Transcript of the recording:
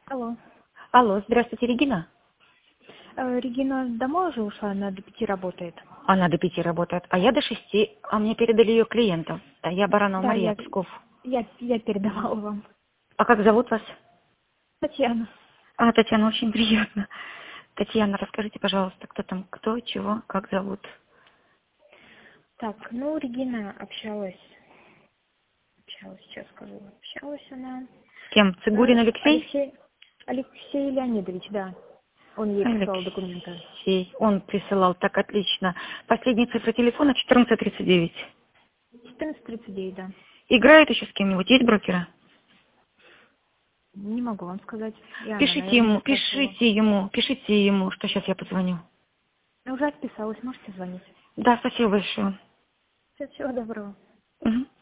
Алло. Алло, здравствуйте, Регина. Регина домой уже ушла, она до 5 работает. Она до 5 работает, а я до 6, а мне передали ее клиентов. Я Баранова Да, Мария я, Псков. я передавала вам. А как зовут вас? Татьяна. Татьяна, очень приятно. Татьяна, расскажите, пожалуйста, кто там, кто, чего, как зовут? Так, Регина общалась, сейчас скажу, общалась она. С кем? Цигурин Алексей? Алексей Леонидович, да. Он ей прислал документы. Алексей, он присылал, так отлично. Последняя цифра телефона 1439. 14:39, да. Играет еще с кем-нибудь? Есть брокера? Не могу вам сказать. И она, Пишите наверное, не ему, спрашивала. пишите ему, что сейчас я позвоню. Уже отписалась, можете звонить. Да, спасибо большое. Всего доброго. Мгм.